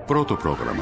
Πρώτο πρόγραμμα.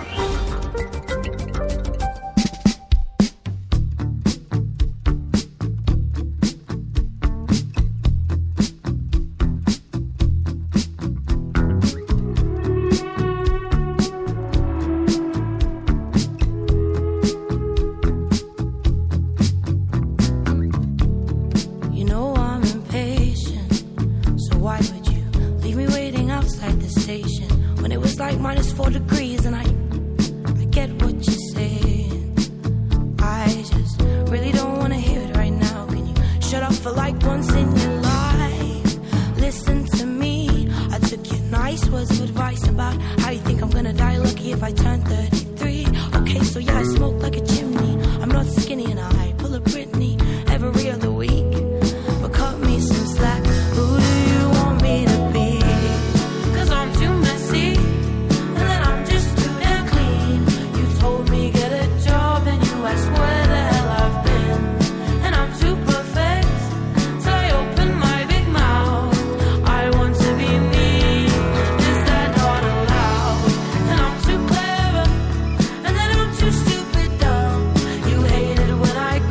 Too stupid, dumb. You hated when I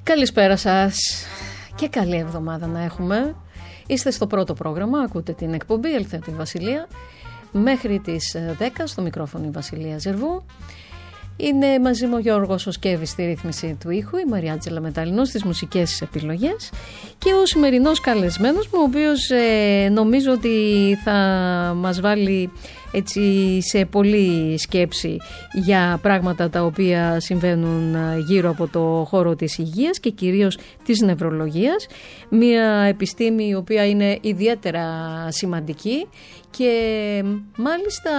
Καλησπέρα σας και καλή εβδομάδα να έχουμε. Είστε στο πρώτο πρόγραμμα, ακούτε την εκπομπή Ελθέτη Βασιλεία. Μέχρι τις 10 στο μικρόφωνο η Βασιλεία Ζερβού. Είναι μαζί μου ο Γιώργος ο Σκέβης στη ρύθμιση του ήχου, η Μαριάτζελα Μεταλλινού στις μουσικές επιλογές και ο σημερινός καλεσμένος μου, ο οποίος νομίζω ότι θα μας βάλει έτσι σε πολλή σκέψη για πράγματα τα οποία συμβαίνουν γύρω από το χώρο της υγείας και κυρίως της νευρολογίας. Μια επιστήμη η οποία είναι ιδιαίτερα σημαντική και μάλιστα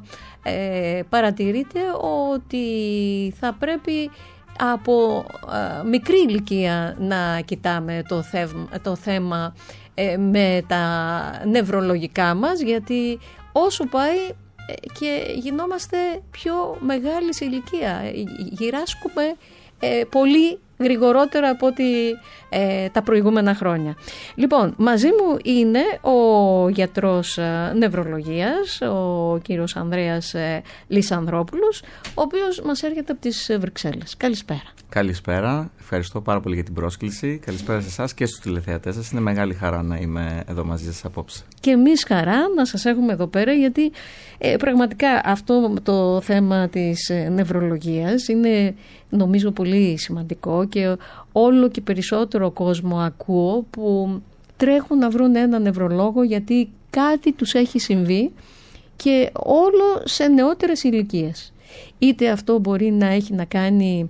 παρατηρείται ότι θα πρέπει από μικρή ηλικία να κοιτάμε το θέμα με τα νευρολογικά μας, γιατί όσο πάει και γινόμαστε πιο μεγάλης ηλικία, γυράσκουμε πολύ γρηγορότερα από ό,τι τα προηγούμενα χρόνια. Λοιπόν, μαζί μου είναι ο γιατρός νευρολογίας, ο κύριος Ανδρέας Λισανδρόπουλος, ο οποίος μας έρχεται από τις Βρυξέλλες. Καλησπέρα. Καλησπέρα, ευχαριστώ πάρα πολύ για την πρόσκληση. Καλησπέρα σε εσάς και στους τηλεθεατές σας. Είναι μεγάλη χαρά να είμαι εδώ μαζί σας απόψε. Και εμείς χαρά να σας έχουμε εδώ πέρα, γιατί πραγματικά αυτό το θέμα της νευρολογίας είναι νομίζω πολύ σημαντικό και όλο και περισσότερο κόσμο ακούω που τρέχουν να βρουν έναν νευρολόγο γιατί κάτι τους έχει συμβεί και όλο σε νεότερες ηλικίες. Είτε αυτό μπορεί να έχει να κάνει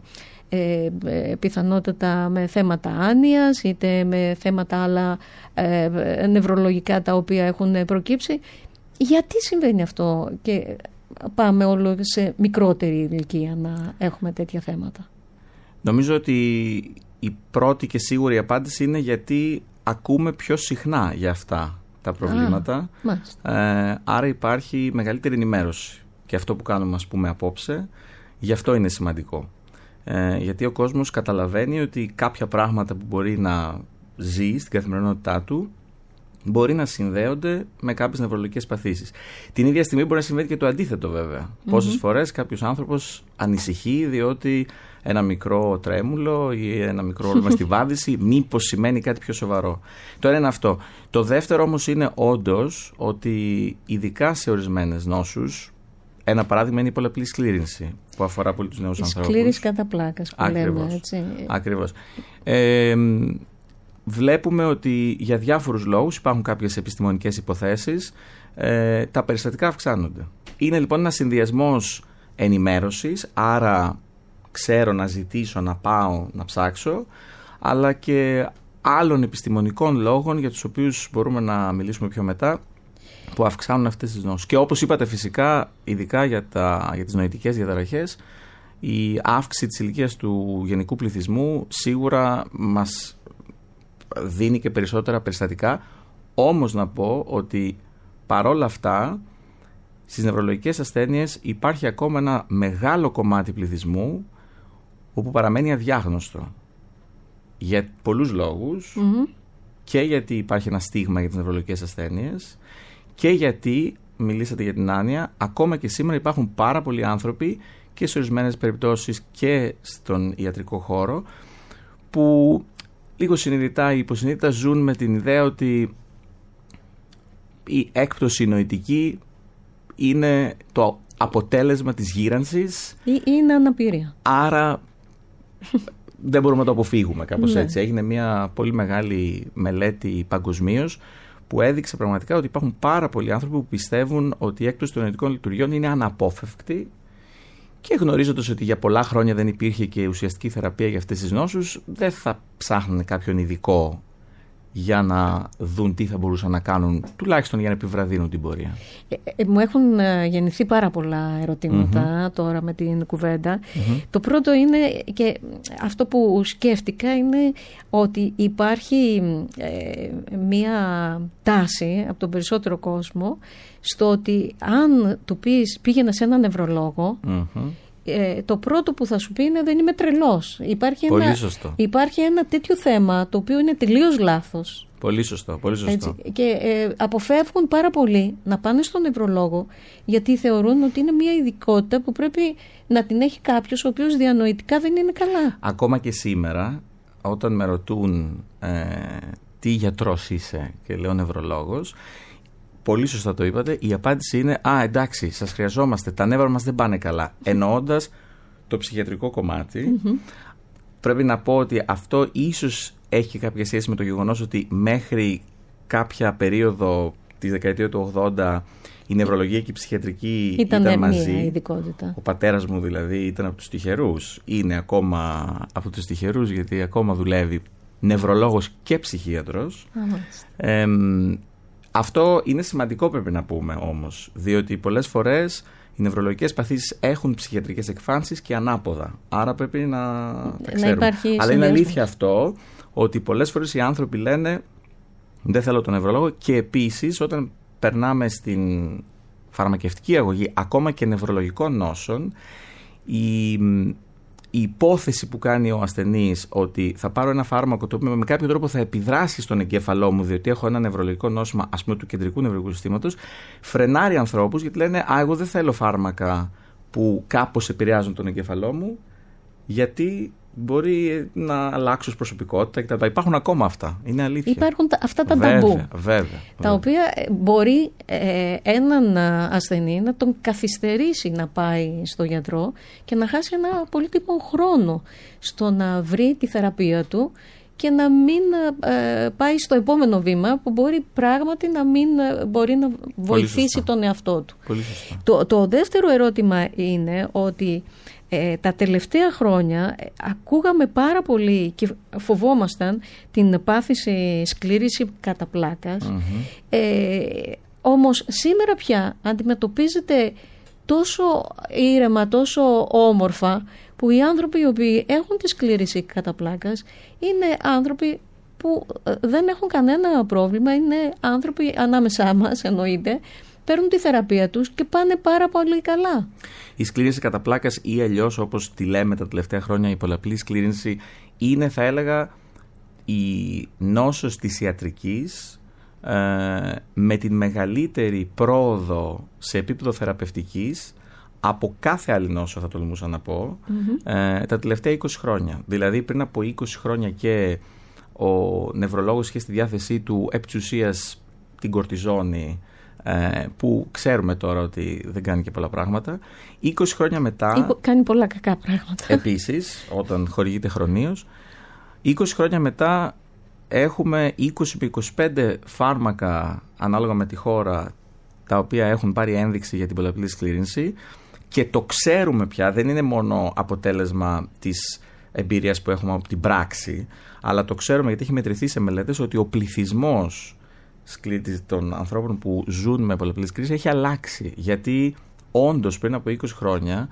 πιθανότατα με θέματα άνοιας, είτε με θέματα άλλα νευρολογικά τα οποία έχουν προκύψει. Γιατί συμβαίνει αυτό και πάμε όλο σε μικρότερη ηλικία να έχουμε τέτοια θέματα? Νομίζω ότι η πρώτη και σίγουρη απάντηση είναι γιατί ακούμε πιο συχνά για αυτά τα προβλήματα. Άρα υπάρχει μεγαλύτερη ενημέρωση. Και αυτό που κάνουμε, ας πούμε, απόψε, γι' αυτό είναι σημαντικό. Γιατί ο κόσμος καταλαβαίνει ότι κάποια πράγματα που μπορεί να ζει στην καθημερινότητά του μπορεί να συνδέονται με κάποιες νευρολογικές παθήσεις. Την ίδια στιγμή μπορεί να συμβαίνει και το αντίθετο, βέβαια. Πόσες φορές κάποιος άνθρωπος ανησυχεί διότι ένα μικρό τρέμουλο ή ένα μικρό πρόβλημα στη βάδιση μήπως σημαίνει κάτι πιο σοβαρό. Το ένα είναι αυτό. Το δεύτερο όμως είναι όντως ότι ειδικά σε ορισμένες νόσους, ένα παράδειγμα είναι η πολλαπλή σκλήρυνση που αφορά πολύ τους νέους ανθρώπους. Σκλήρυνση κατά πλάκας που λέμε, έτσι. Ακριβώς. Βλέπουμε ότι για διάφορους λόγους, υπάρχουν κάποιες επιστημονικές υποθέσεις, τα περιστατικά αυξάνονται. Είναι λοιπόν ένας συνδυασμός ενημέρωσης, άρα ξέρω να ζητήσω, να πάω, να ψάξω, αλλά και άλλων επιστημονικών λόγων για τους οποίους μπορούμε να μιλήσουμε πιο μετά, που αυξάνουν αυτές τις νόσους. Και όπως είπατε, φυσικά, ειδικά για τις νοητικές διαταραχές, η αύξηση της ηλικίας του γενικού πληθυσμού σίγουρα μας δίνει και περισσότερα περιστατικά. Όμως να πω ότι παρόλα αυτά στις νευρολογικές ασθένειες υπάρχει ακόμα ένα μεγάλο κομμάτι πληθυσμού όπου παραμένει αδιάγνωστο για πολλούς λόγους, και γιατί υπάρχει ένα στίγμα για τις νευρολογικές ασθένειες και γιατί, μιλήσατε για την άνοια, ακόμα και σήμερα υπάρχουν πάρα πολλοί άνθρωποι και σε ορισμένες περιπτώσεις και στον ιατρικό χώρο που λίγο συνειδητά ή υποσυνείδητα ζουν με την ιδέα ότι η έκπτωση νοητική είναι το αποτέλεσμα της γύρανσης ή είναι αναπηρία. Άρα δεν μπορούμε να το αποφύγουμε κάπως έτσι. Έγινε μια πολύ μεγάλη μελέτη παγκοσμίως που έδειξε πραγματικά ότι υπάρχουν πάρα πολλοί άνθρωποι που πιστεύουν ότι η έκπτωση των νοητικών λειτουργιών είναι αναπόφευκτη, και γνωρίζοντας ότι για πολλά χρόνια δεν υπήρχε και ουσιαστική θεραπεία για αυτές τις νόσους, δεν θα ψάχνουν κάποιον ειδικό για να δουν τι θα μπορούσαν να κάνουν, τουλάχιστον για να επιβραδύνουν την πορεία. Μου έχουν γεννηθεί πάρα πολλά ερωτήματα τώρα με την κουβέντα. Το πρώτο είναι, και αυτό που σκέφτηκα, είναι ότι υπάρχει μία τάση από τον περισσότερο κόσμο στο ότι αν του πεις πήγαινε σε έναν νευρολόγο, το πρώτο που θα σου πει είναι δεν είμαι τρελός. Υπάρχει ένα τέτοιο θέμα το οποίο είναι τελείως λάθος. Πολύ σωστό, πολύ σωστό. Έτσι. Και αποφεύγουν πάρα πολύ να πάνε στον νευρολόγο, γιατί θεωρούν ότι είναι μια ειδικότητα που πρέπει να την έχει κάποιος ο οποίος διανοητικά δεν είναι καλά. Ακόμα και σήμερα όταν με ρωτούν τι γιατρός είσαι και λέω νευρολόγος, πολύ σωστά το είπατε, η απάντηση είναι εντάξει, σας χρειαζόμαστε, τα νεύρα μας δεν πάνε καλά, εννοώντας το ψυχιατρικό κομμάτι. Πρέπει να πω ότι αυτό ίσως έχει κάποια σχέση με το γεγονός ότι μέχρι κάποια περίοδο της δεκαετία του 80 η νευρολογία και η ψυχιατρική ήταν μαζί. Μια ειδικότητα. Ο πατέρας μου δηλαδή ήταν από τους τυχερούς. Είναι ακόμα από τους τυχερούς, γιατί ακόμα δουλεύει νευρολόγος και ψυχίατρος. Αυτό είναι σημαντικό, πρέπει να πούμε όμως, διότι πολλές φορές οι νευρολογικές παθήσεις έχουν ψυχιατρικές εκφάνσεις και ανάποδα. Άρα πρέπει να τα ξέρουμε. Αλλά είναι αλήθεια αυτό, ότι πολλές φορές οι άνθρωποι λένε δεν θέλω τον νευρολόγο, και επίσης όταν περνάμε στην φαρμακευτική αγωγή ακόμα και νευρολογικών νόσων, η υπόθεση που κάνει ο ασθενής ότι θα πάρω ένα φάρμακο το οποίο με κάποιο τρόπο θα επιδράσει στον εγκέφαλό μου, διότι έχω ένα νευρολογικό νόσημα, ας πούμε, του κεντρικού νευρολογικού συστήματος, φρενάρει ανθρώπους, γιατί λένε εγώ δεν θέλω φάρμακα που κάπως επηρεάζουν τον εγκέφαλό μου, γιατί μπορεί να αλλάξω προσωπικότητα κτλ. Υπάρχουν ακόμα αυτά. Είναι αλήθεια. Υπάρχουν αυτά τα ταμπού. Βέβαια. Τα οποία μπορεί έναν ασθενή να τον καθυστερήσει να πάει στο γιατρό και να χάσει ένα πολύτιμο χρόνο στο να βρει τη θεραπεία του και να μην πάει στο επόμενο βήμα που μπορεί πράγματι να μην μπορεί να βοηθήσει τον εαυτό του. Πολύ σωστά. Το δεύτερο ερώτημα είναι ότι τα τελευταία χρόνια ακούγαμε πάρα πολύ και φοβόμασταν την πάθηση σκλήρυνση κατά πλάκας. Όμως σήμερα πια αντιμετωπίζεται τόσο ήρεμα, τόσο όμορφα, που οι άνθρωποι οι οποίοι έχουν τη σκλήρυνση κατά πλάκας είναι άνθρωποι που δεν έχουν κανένα πρόβλημα, είναι άνθρωποι ανάμεσά μας, εννοείται, παίρνουν τη θεραπεία τους και πάνε πάρα πολύ καλά. Η σκλήρυνση κατά πλάκας, ή αλλιώς όπως τη λέμε τα τελευταία χρόνια η πολλαπλή σκλήρυνση, είναι, θα έλεγα, η νόσος της ιατρικής με την μεγαλύτερη πρόοδο σε επίπεδο θεραπευτικής από κάθε άλλη νόσο, θα τολμούσα να πω, τα τελευταία 20 χρόνια. Δηλαδή πριν από 20 χρόνια και ο νευρολόγος είχε στη διάθεσή του επί της ουσίας την κορτιζόνη, που ξέρουμε τώρα ότι δεν κάνει και πολλά πράγματα. 20 χρόνια μετά... Κάνει πολλά κακά πράγματα. Επίσης, όταν χορηγείται χρονίως. 20 χρόνια μετά έχουμε 20-25 φάρμακα ανάλογα με τη χώρα, τα οποία έχουν πάρει ένδειξη για την πολλαπλή σκλήρυνση, και το ξέρουμε πια, δεν είναι μόνο αποτέλεσμα της εμπειρίας που έχουμε από την πράξη, αλλά το ξέρουμε γιατί έχει μετρηθεί σε μελέτες ότι ο πληθυσμός των ανθρώπων που ζουν με πολλαπλή σκλήρυνση έχει αλλάξει. Γιατί όντως πριν από 20 χρόνια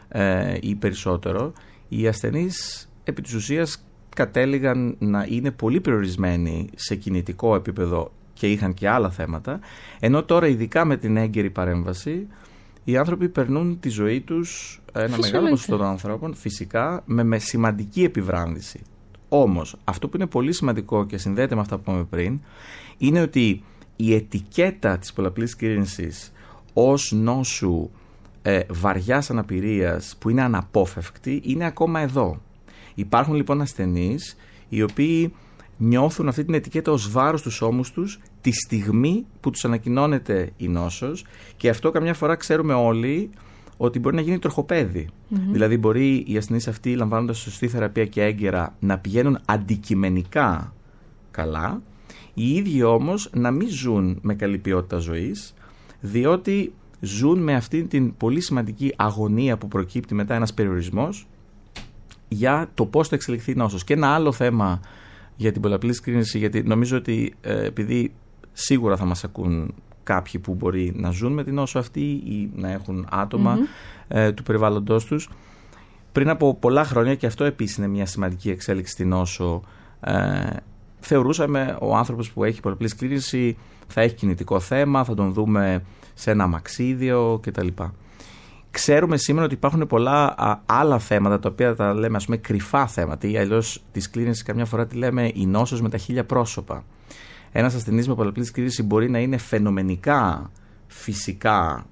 ή περισσότερο, οι ασθενείς επί της ουσίας κατέληγαν να είναι πολύ περιορισμένοι σε κινητικό επίπεδο και είχαν και άλλα θέματα, ενώ τώρα ειδικά με την έγκαιρη παρέμβαση οι άνθρωποι περνούν τη ζωή τους, ένα μεγάλο ποσοστό των ανθρώπων, φυσικά με σημαντική επιβράδυνση. Όμως αυτό που είναι πολύ σημαντικό και συνδέεται με αυτά που είπαμε πριν, είναι ότι η ετικέτα της πολλαπλής σκλήρυνσης ως νόσου βαριάς αναπηρίας που είναι αναπόφευκτη είναι ακόμα εδώ. Υπάρχουν λοιπόν ασθενείς οι οποίοι νιώθουν αυτή την ετικέτα ως βάρος στους ώμους τους τη στιγμή που τους ανακοινώνεται η νόσος, και αυτό καμιά φορά ξέρουμε όλοι ότι μπορεί να γίνει τροχοπέδι. Δηλαδή μπορεί οι ασθενείς αυτοί, λαμβάνοντας σωστή θεραπεία και έγκαιρα, να πηγαίνουν αντικειμενικά καλά, οι ίδιοι όμως να μην ζουν με καλή ποιότητα ζωής, διότι ζουν με αυτή την πολύ σημαντική αγωνία που προκύπτει μετά, ένας περιορισμός για το πώς θα εξελιχθεί η νόσος. Και ένα άλλο θέμα για την πολλαπλή σκλήρυνση, γιατί νομίζω ότι επειδή σίγουρα θα μας ακούν κάποιοι που μπορεί να ζουν με την νόσο αυτή ή να έχουν άτομα του περιβάλλοντός τους, πριν από πολλά χρόνια, και αυτό επίσης είναι μια σημαντική εξέλιξη στην νόσο, θεωρούσαμε ο άνθρωπος που έχει πολλαπλή σκλήρυνση θα έχει κινητικό θέμα, θα τον δούμε σε ένα αμαξίδιο κτλ. Ξέρουμε σήμερα ότι υπάρχουν πολλά άλλα θέματα, τα οποία τα λέμε, ας πούμε, κρυφά θέματα, ή αλλιώς τη σκλήρυνση καμιά φορά τη λέμε η νόσος με τα 1000 πρόσωπα. Ένας ασθενής με πολλαπλή σκλήρυνση μπορεί να είναι φαινομενικά, φυσικά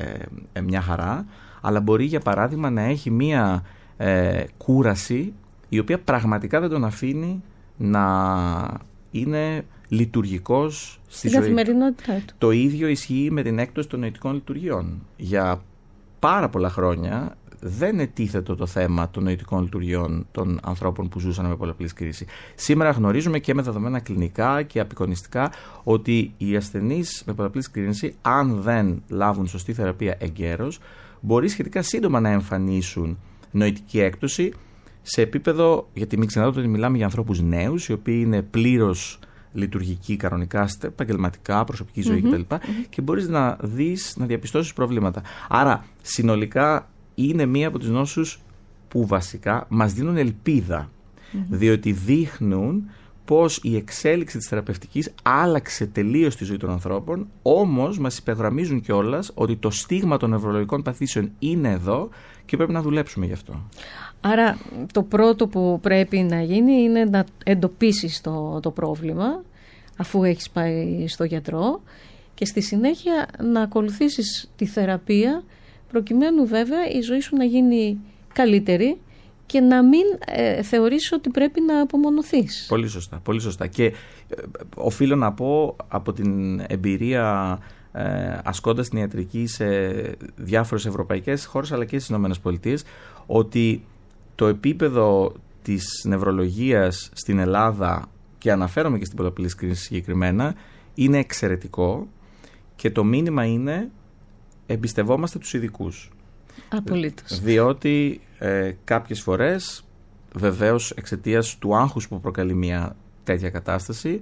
μια χαρά, αλλά μπορεί για παράδειγμα να έχει μια κούραση η οποία πραγματικά δεν τον αφήνει να είναι λειτουργικός στη ζωή. Καθημερινότητά του. Το ίδιο ισχύει με την έκπτωση των νοητικών λειτουργιών. Για πάρα πολλά χρόνια δεν ετίθετο το θέμα των νοητικών λειτουργιών των ανθρώπων που ζούσαν με πολλαπλή σκλήρυνση. Σήμερα γνωρίζουμε και με δεδομένα κλινικά και απεικονιστικά ότι οι ασθενείς με πολλαπλή σκλήρυνση, αν δεν λάβουν σωστή θεραπεία εγκαίρως, μπορεί σχετικά σύντομα να εμφανίσουν νοητική έκπτωση σε επίπεδο, γιατί μην ξεχνάτε ότι μιλάμε για ανθρώπους νέους, οι οποίοι είναι πλήρως λειτουργικοί κανονικά, επαγγελματικά, προσωπική ζωή κτλ. Και μπορείς να διαπιστώσεις προβλήματα. Άρα, συνολικά είναι μία από τις νόσους που βασικά μας δίνουν ελπίδα, διότι δείχνουν πως η εξέλιξη της θεραπευτικής άλλαξε τελείως τη ζωή των ανθρώπων, όμως μας υπεγραμμίζουν κιόλας ότι το στίγμα των νευρολογικών παθήσεων είναι εδώ και πρέπει να δουλέψουμε γι' αυτό. Άρα το πρώτο που πρέπει να γίνει είναι να εντοπίσεις το πρόβλημα αφού έχεις πάει στο γιατρό και στη συνέχεια να ακολουθήσεις τη θεραπεία προκειμένου βέβαια η ζωή σου να γίνει καλύτερη και να μην θεωρήσεις ότι πρέπει να απομονωθείς. Πολύ σωστά, πολύ σωστά. Και οφείλω να πω από την εμπειρία ασκώντας την ιατρική σε διάφορες ευρωπαϊκές χώρες αλλά και στις ΗΠΑ ότι το επίπεδο της νευρολογίας στην Ελλάδα, και αναφέρομαι και στην πολλαπλή σκλήρυνση συγκεκριμένα, είναι εξαιρετικό και το μήνυμα είναι εμπιστευόμαστε τους ειδικούς. Απολύτως. Διότι κάποιες φορές, βεβαίως εξαιτίας του άγχους που προκαλεί μια τέτοια κατάσταση,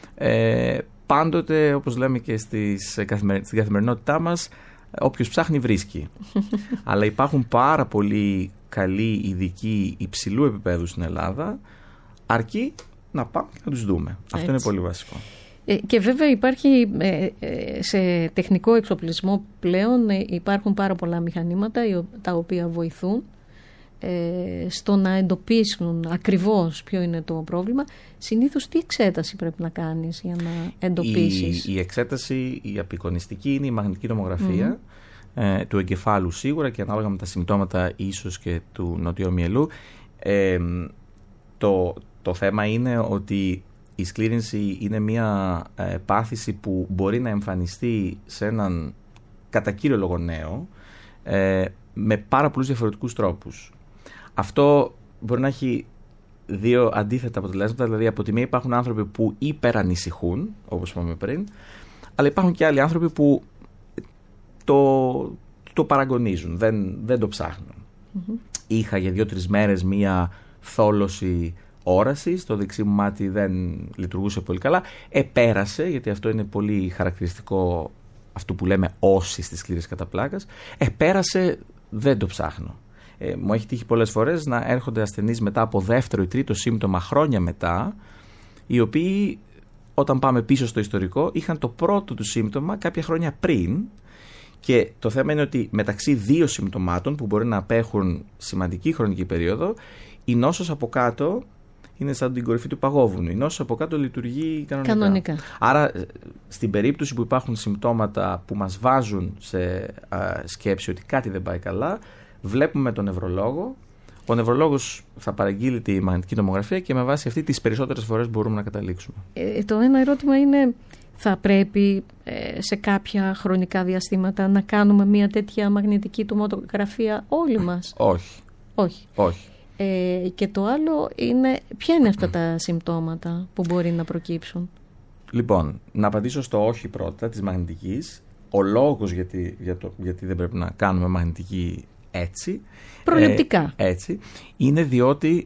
πάντοτε, όπως λέμε και στην καθημερινότητά μας, όποιος ψάχνει βρίσκει. Αλλά υπάρχουν πάρα πολλοί καλοί ειδικοί υψηλού επίπεδου στην Ελλάδα, αρκεί να πάμε και να τους δούμε. Αυτό είναι πολύ βασικό. Και βέβαια υπάρχει σε τεχνικό εξοπλισμό πλέον υπάρχουν πάρα πολλά μηχανήματα τα οποία βοηθούν στο να εντοπίσουν ακριβώς ποιο είναι το πρόβλημα. Συνήθως τι εξέταση πρέπει να κάνεις για να εντοπίσεις? Η εξέταση, η απεικονιστική, είναι η μαγνητική τομογραφία του εγκεφάλου σίγουρα και ανάλογα με τα συμπτώματα ίσως και του νοτιού μυελού. Το θέμα είναι ότι η σκλήρυνση είναι μια πάθηση που μπορεί να εμφανιστεί σε έναν κατά κύριο λόγο νέο με πάρα πολλούς διαφορετικούς τρόπους. Αυτό μπορεί να έχει δύο αντίθετα αποτελέσματα, δηλαδή από τη μία υπάρχουν άνθρωποι που υπερανησυχούν, όπως είπαμε πριν, αλλά υπάρχουν και άλλοι άνθρωποι που το παραγωνίζουν, δεν το ψάχνουν. Είχα για 2-3 μέρες μία θόλωση όρασης, το δεξί μου μάτι δεν λειτουργούσε πολύ καλά, επέρασε, γιατί αυτό είναι πολύ χαρακτηριστικό αυτού που λέμε όση στις σκλήρες κατά πλάκας, επέρασε, δεν το ψάχνω. Μου έχει τύχει πολλές φορές να έρχονται ασθενείς μετά από δεύτερο ή τρίτο σύμπτωμα χρόνια μετά, οι οποίοι όταν πάμε πίσω στο ιστορικό είχαν το πρώτο του σύμπτωμα κάποια χρόνια πριν, και το θέμα είναι ότι μεταξύ δύο συμπτωμάτων που μπορεί να απέχουν σημαντική χρονική περίοδο, η νόσος από κάτω είναι σαν την κορυφή του παγόβουνου. Η νόσος από κάτω λειτουργεί κανονικά. Άρα, στην περίπτωση που υπάρχουν συμπτώματα που μας βάζουν σε σκέψη ότι κάτι δεν πάει καλά, βλέπουμε τον νευρολόγο. Ο νευρολόγος θα παραγγείλει τη μαγνητική τομογραφία και με βάση αυτή τις περισσότερες φορές μπορούμε να καταλήξουμε. Το ένα ερώτημα είναι, θα πρέπει σε κάποια χρονικά διαστήματα να κάνουμε μια τέτοια μαγνητική τομογραφία όλοι μας? Όχι. Και το άλλο είναι, ποια είναι αυτά τα συμπτώματα που μπορεί να προκύψουν? Λοιπόν, να απαντήσω στο όχι πρώτα της μαγνητικής. Ο λόγος γιατί δεν πρέπει να κάνουμε μαγνητική έτσι, προληπτικά, έτσι, είναι διότι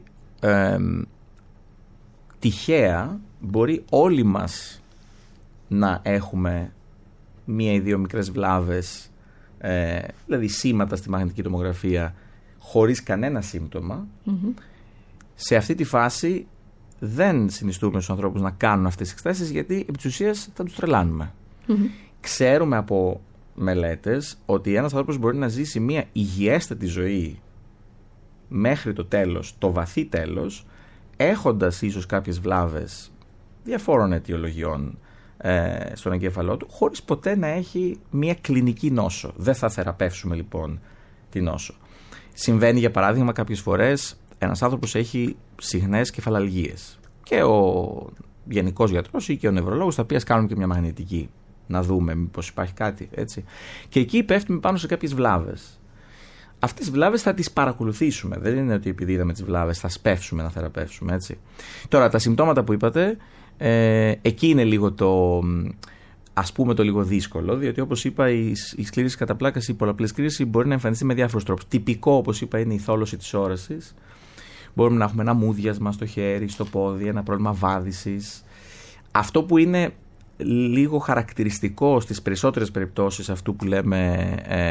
τυχαία μπορεί όλοι μας να έχουμε μία ή δύο μικρές βλάβες, δηλαδή σήματα στη μαγνητική τομογραφία χωρίς κανένα σύμπτωμα. Σε αυτή τη φάση δεν συνιστούμε στους ανθρώπους να κάνουν αυτές τις εξετάσεις, γιατί επί της ουσίας θα τους τρελάνουμε. Ξέρουμε από μελέτες ότι ένας άνθρωπος μπορεί να ζήσει μια υγιέστατη ζωή μέχρι το τέλος, το βαθύ τέλος, έχοντας ίσως κάποιες βλάβες διαφόρων αιτιολογιών στον εγκέφαλό του, χωρίς ποτέ να έχει μια κλινική νόσο. Δεν θα θεραπεύσουμε λοιπόν τη νόσο. Συμβαίνει για παράδειγμα κάποιες φορές ένας άνθρωπος έχει συχνές κεφαλαλγίες. Και ο γενικός γιατρός ή και ο νευρολόγος, τα οποία κάνουν και μια μαγνητική, να δούμε μήπως υπάρχει κάτι, έτσι. Και εκεί πέφτουμε πάνω σε κάποιες βλάβες. Αυτές τις βλάβες θα τις παρακολουθήσουμε. Δεν είναι ότι επειδή είδαμε τις βλάβες θα σπεύσουμε να θεραπεύσουμε, έτσι. Τώρα, τα συμπτώματα που είπατε, εκεί είναι λίγο το, ας πούμε, το λίγο δύσκολο, διότι όπως είπα, η σκλήρυνση κατά πλάκαση, η πολλαπλή σκλήρυνση μπορεί να εμφανιστεί με διάφορους τρόπους. Τυπικό, όπως είπα, είναι η θόλωση της όρασης. Μπορούμε να έχουμε ένα μούδιασμα στο χέρι, στο πόδι, ένα πρόβλημα βάδισης. Αυτό που είναι λίγο χαρακτηριστικό στις περισσότερες περιπτώσεις αυτού που λέμε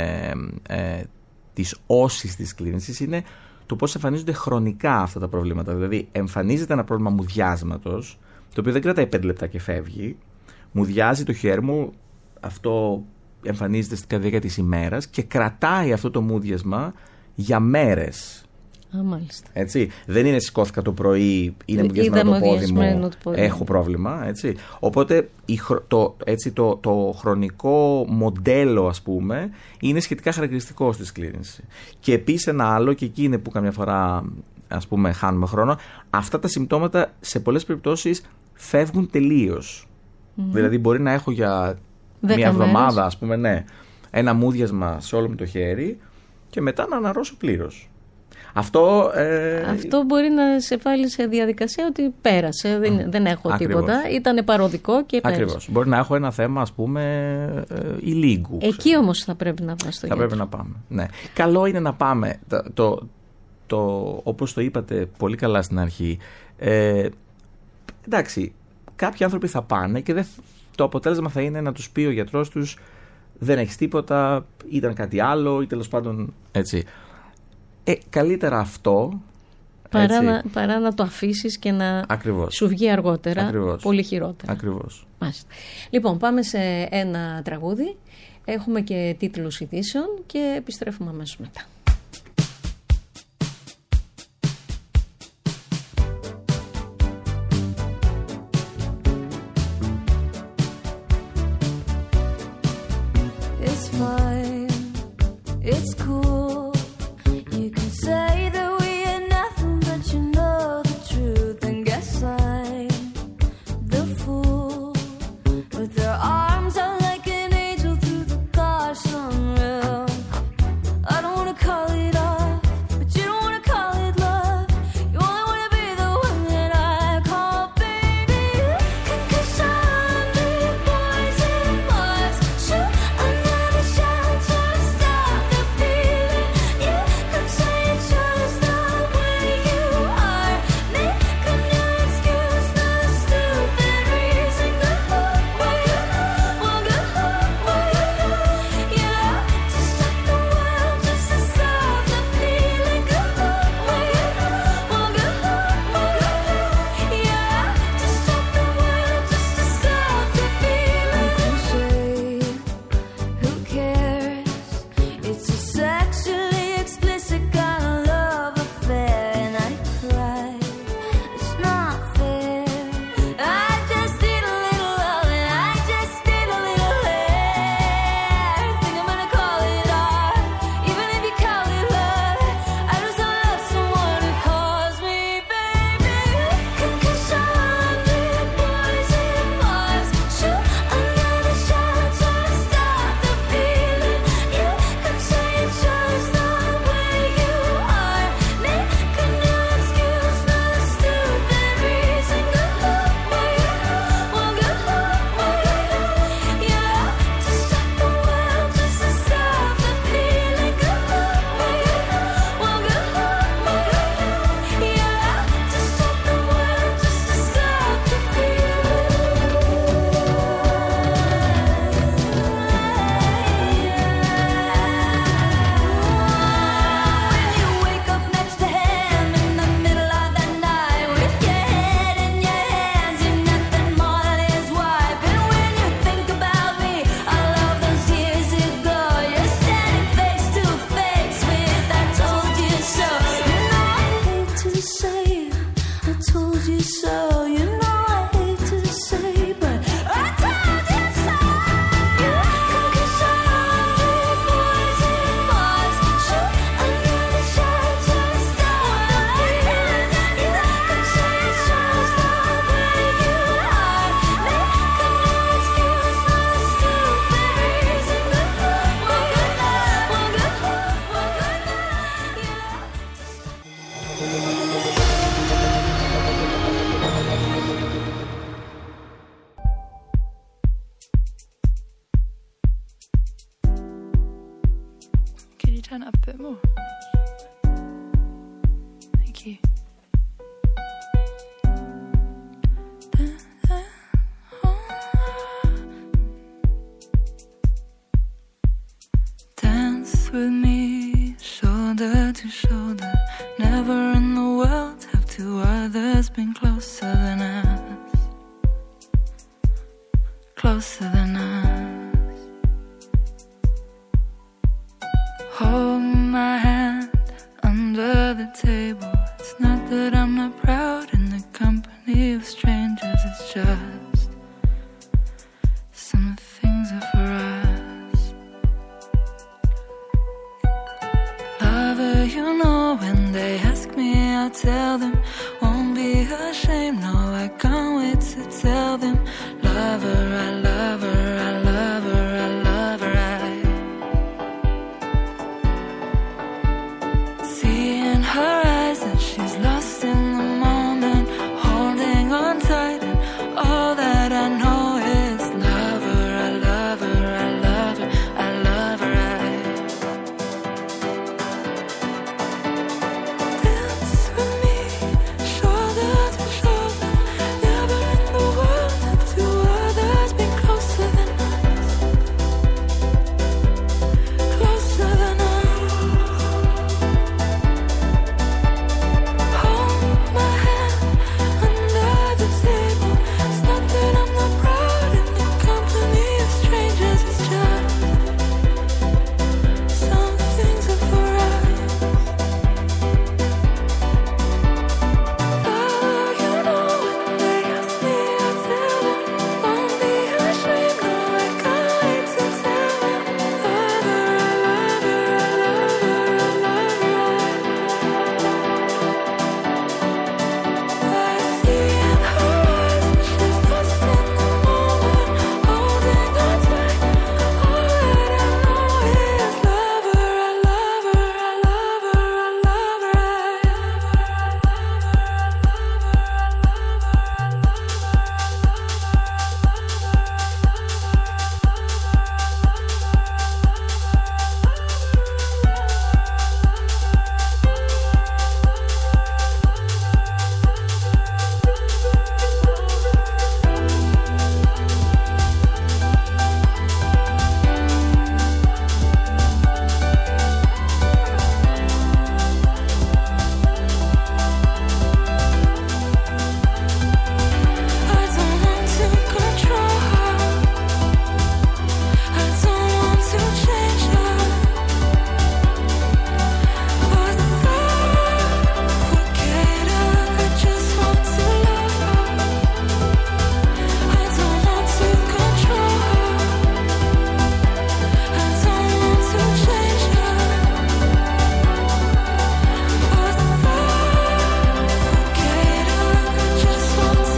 της όσης της σκλήρυνσης είναι το πώς εμφανίζονται χρονικά αυτά τα προβλήματα. Δηλαδή εμφανίζεται ένα πρόβλημα μουδιάσματος, το οποίο δεν κρατάει 5 λεπτά και φεύγει. Μουδιάζει το χέρι μου, αυτό εμφανίζεται στην διάρκεια της ημέρας και κρατάει αυτό το μουδιασμα για μέρες. Μάλιστα. Έτσι. Δεν είναι σηκώθηκα το πρωί, είναι μουδιασμένο το πόδι μου, έχω πρόβλημα. Έτσι. Οπότε το χρονικό μοντέλο, ας πούμε, είναι σχετικά χαρακτηριστικό στη σκλήρυνση. Και επίσης ένα άλλο, και εκεί είναι που καμιά φορά, ας πούμε, χάνουμε χρόνο, αυτά τα συμπτώματα σε πολλές περιπτώσεις φεύγουν τελείως. Δηλαδή μπορεί να έχω για μια εβδομάδα, ας πούμε, ναι, ένα μουδιασμα σε όλο μου το χέρι και μετά να αναρρώσω πλήρως. Αυτό μπορεί να σε βάλει σε διαδικασία ότι πέρασε, δεν έχω ακριβώς. τίποτα, ήταν παροδικό και πέρασε. Ακριβώς. Μπορεί να έχω ένα θέμα, ας πούμε, ηλίγκου. Εκεί όμως θα πρέπει να πάμε στο γιατρό. Πρέπει να πάμε, ναι. Καλό είναι να πάμε, όπως το είπατε πολύ καλά στην αρχή, εντάξει, κάποιοι άνθρωποι θα πάνε και το αποτέλεσμα θα είναι να τους πει ο γιατρός τους δεν έχεις τίποτα, ήταν κάτι άλλο ή τέλος πάντων έτσι. Καλύτερα αυτό παρά να το αφήσεις και να ακριβώς. Σου βγει αργότερα. Ακριβώς. Πολύ χειρότερα. Ακριβώς. Μάλιστα. Λοιπόν, πάμε σε ένα τραγούδι. Έχουμε και τίτλους ειδήσεων και επιστρέφουμε αμέσως μετά. It's fine. It's cool. Say that we ain't nothing, but you know the truth. And guess I'm the fool with their arms out like an angel through the car sunroof. I don't wanna call it off, but you don't wanna call it love. You only wanna be the one that I call baby. 'Cause I'm the boys and Mars shoot another shot to stop the feeling. You could say just the way you are. Make a new excuse, no stupid reason. Good hope, well, good hope, yeah. To stop the world, just to stop the feeling. Good hope, well, good hope, yeah. To stop the world, just to stop the feeling. Who cares? It's a sexually explicit kind of love affair, and I cry. It's not fair. I just need a little love, and I just need a little hair. Think I'm gonna call it art, even if you call it love. I just wanna love someone who calls me baby. 'Cause I'm the boys and Mars shoot another shot to stop the feeling. You could say it's just the way you are. Make a new excuse, no stupid reason. Good hope, well, good hope, yeah. To stop the world, just to stop the feeling. Good hope, well, good hope, yeah. To stop the world, just to stop the feeling. When you wake up next to him in the middle of the night with your head in your hands, you're nothing more than his wife. And when you think about me, all of those years ago, you're standing face to face with I told you so. You know I hate to say I told you so. You know I hate to say, but I told you so. 'Cause I'm the boys and Mars shoot another shot to stop the feeling. has been closer than us, closer than us. Hold my hand under the table. It's not that I'm not proud in the company of strangers. It's just some things are for us. Lover, you know when they ask me, I'll tell them. Won't be ashamed, no, I can't wait to tell them. Lover, I love her, I love her, I love her, I see in her eyes that she's lost in the moment, holding on tight, and all that I know is love her, I love her, I love her, I love her, dance with me, shoulder to shoulder, never in the world have two others been closer than us, closer than us. Hold my hand under the table. It's not that I'm not proud in the company of strangers. It's just some things are for us. Oh, you know when they ask me, I tell them. Won't be ashamed, no, I can't wait to tell them. Love her, I love her, I love her, I love her. I see in her eyes that she's lost in the moment, holding on tight. All that I know is love her, I love her, I love her, I love her, I don't want to control her. I don't want to change her. Or suffocate her. I just want to love her. I don't want to control her. I don't want to change her. Or suffocate her. I just want to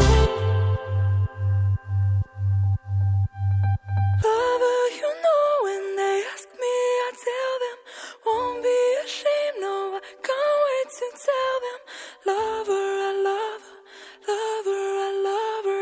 lover, you know when they ask me, I tell them. Won't be ashamed, no, I can't wait to tell them. Lover, I love her, lover, I love her,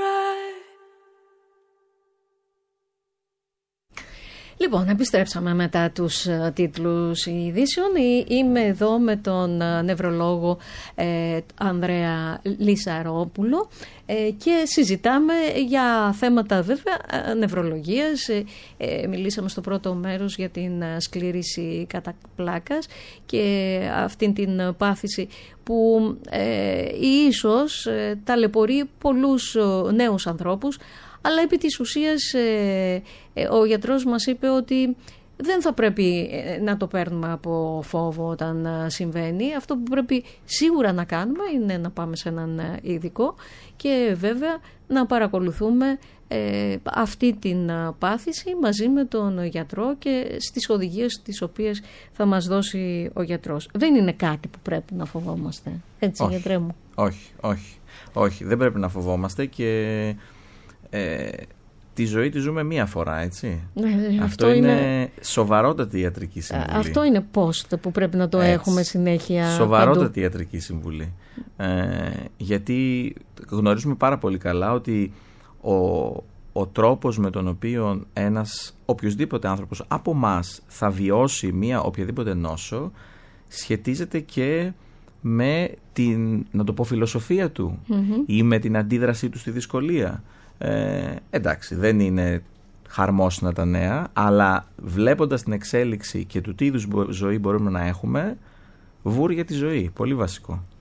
Λοιπόν, επιστρέψαμε μετά τους τίτλους ειδήσεων. Είμαι εδώ με τον νευρολόγο Ανδρέα Λυσαρόπουλο και συζητάμε για θέματα βέβαια νευρολογίας. Μιλήσαμε στο πρώτο μέρος για την σκλήρηση κατά πλάκας και αυτήν την πάθηση που ίσως ταλαιπωρεί πολλούς νέους ανθρώπους. Αλλά επί της ουσίας ο γιατρός μας είπε ότι δεν θα πρέπει να το παίρνουμε από φόβο όταν συμβαίνει. Αυτό που πρέπει σίγουρα να κάνουμε είναι να πάμε σε έναν ειδικό και βέβαια να παρακολουθούμε αυτή την πάθηση μαζί με τον γιατρό και στις οδηγίες τις οποίες θα μας δώσει ο γιατρός. Δεν είναι κάτι που πρέπει να φοβόμαστε. Έτσι, όχι, γιατρέ μου. Όχι, δεν πρέπει να φοβόμαστε και τη ζωή τη ζούμε μία φορά, έτσι. Αυτό είναι σοβαρότατη ιατρική συμβουλή. Αυτό είναι post που πρέπει να το έχουμε συνέχεια. Σοβαρότατη ιατρική συμβουλή. Γιατί γνωρίζουμε πάρα πολύ καλά ότι ο τρόπος με τον οποίο ένας οποιοσδήποτε άνθρωπος από εμάς θα βιώσει μία οποιαδήποτε νόσο σχετίζεται και με την, να το πω, φιλοσοφία του ή με την αντίδρασή του στη δυσκολία. Εντάξει, δεν είναι χαρμόσυνα τα νέα, αλλά βλέποντας την εξέλιξη και του τι είδους ζωή μπορούμε να έχουμε, βούρ για τη ζωή, πολύ βασικό.